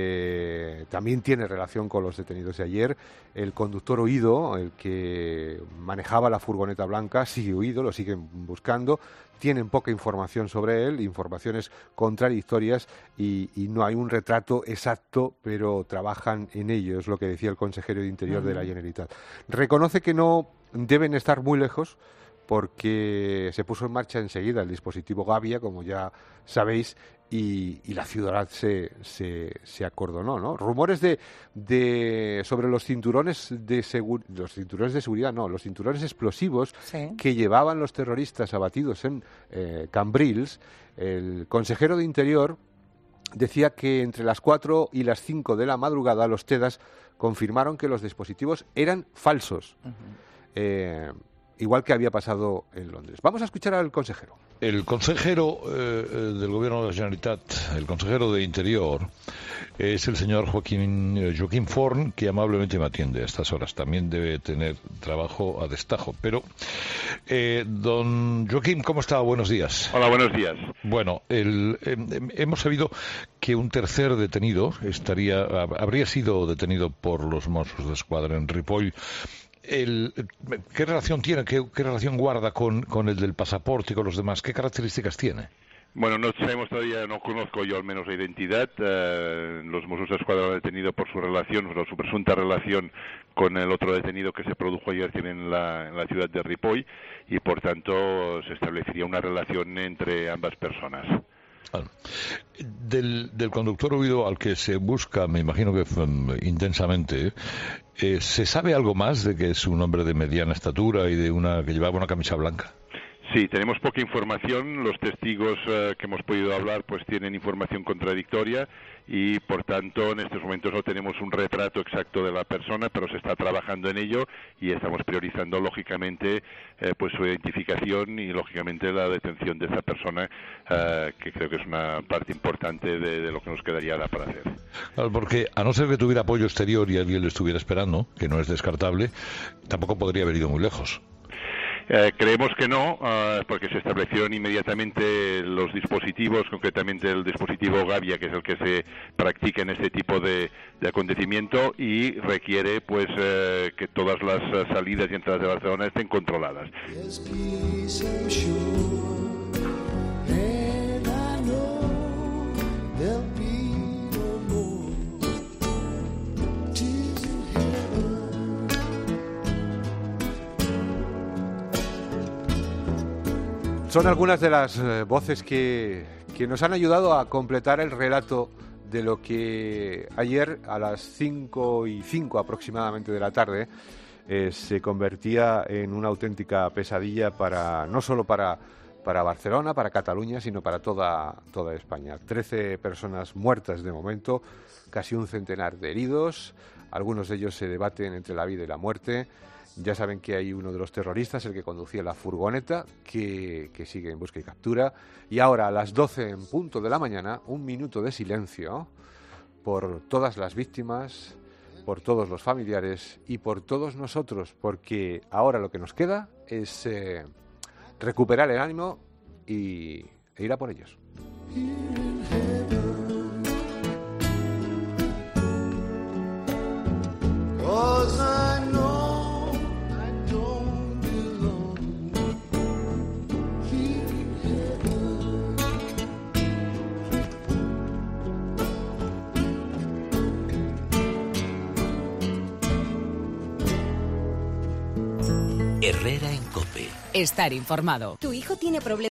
eh, también tiene relación con los detenidos de ayer. El conductor huido, el que manejaba la furgoneta blanca, sigue huido, lo siguen buscando. Tienen poca información sobre él, informaciones contradictorias y, y no hay un retrato exacto, pero trabajan en ello, es lo que decía el consejero de Interior uh-huh. de la Generalitat. Reconoce que no deben estar muy lejos, porque se puso en marcha enseguida el dispositivo Gavia, como ya sabéis, y, y la ciudad se, se, se acordonó, ¿no? Rumores de, de sobre los cinturones de segu- los cinturones de seguridad, no, los cinturones explosivos sí. que llevaban los terroristas abatidos en eh, Cambrils. El consejero de Interior decía que entre las cuatro y las cinco de la madrugada los TEDAS confirmaron que los dispositivos eran falsos. Uh-huh. Eh, igual que había pasado en Londres. Vamos a escuchar al consejero. El consejero eh, del Gobierno de la Generalitat, el consejero de Interior, es el señor Joaquín, eh, Joaquín Forn, que amablemente me atiende a estas horas. También debe tener trabajo a destajo. Pero, eh, don Joaquín, ¿cómo está? Buenos días. Hola, buenos días. Bueno, el, eh, hemos sabido que un tercer detenido estaría, habría sido detenido por los Mossos de Escuadra en Ripoll. El, ¿Qué relación tiene, qué, qué relación guarda con, con el del pasaporte y con los demás? ¿Qué características tiene? Bueno, no sabemos todavía, no conozco yo al menos la identidad. Eh, los Mossos de Escuadra lo han detenido por su relación, por su presunta relación con el otro detenido que se produjo ayer en la, en la ciudad de Ripoll, y por tanto se establecería una relación entre ambas personas. Del, del conductor huido al que se busca, me imagino que um, intensamente, eh, ¿se sabe algo más de que es un hombre de mediana estatura y de una que llevaba una camisa blanca? Sí, tenemos poca información. Los testigos uh, que hemos podido hablar pues tienen información contradictoria y, por tanto, en estos momentos no tenemos un retrato exacto de la persona, pero se está trabajando en ello y estamos priorizando, lógicamente, eh, pues su identificación y, lógicamente, la detención de esa persona, uh, que creo que es una parte importante de, de lo que nos quedaría ahora para hacer. Claro, porque a no ser que tuviera apoyo exterior y alguien le estuviera esperando, que no es descartable, tampoco podría haber ido muy lejos. Eh, creemos que no, uh, porque se establecieron inmediatamente los dispositivos, concretamente el dispositivo Gavia, que es el que se practica en este tipo de, de acontecimiento, y requiere pues eh, que todas las uh, salidas y entradas de Barcelona estén controladas. Son algunas de las eh, voces que, que nos han ayudado a completar el relato de lo que ayer a las cinco y cinco aproximadamente de la tarde eh, se convertía en una auténtica pesadilla para no solo para, para Barcelona, para Cataluña, sino para toda, toda España. Trece personas muertas de momento, casi un centenar de heridos, algunos de ellos se debaten entre la vida y la muerte. Ya saben que hay uno de los terroristas, el que conducía la furgoneta, que, que sigue en busca y captura. Y ahora, a las doce en punto de la mañana, un minuto de silencio por todas las víctimas, por todos los familiares y por todos nosotros, porque ahora lo que nos queda es eh, recuperar el ánimo y, e ir a por ellos. Herrera en COPE. Estar informado. Tu hijo tiene problemas.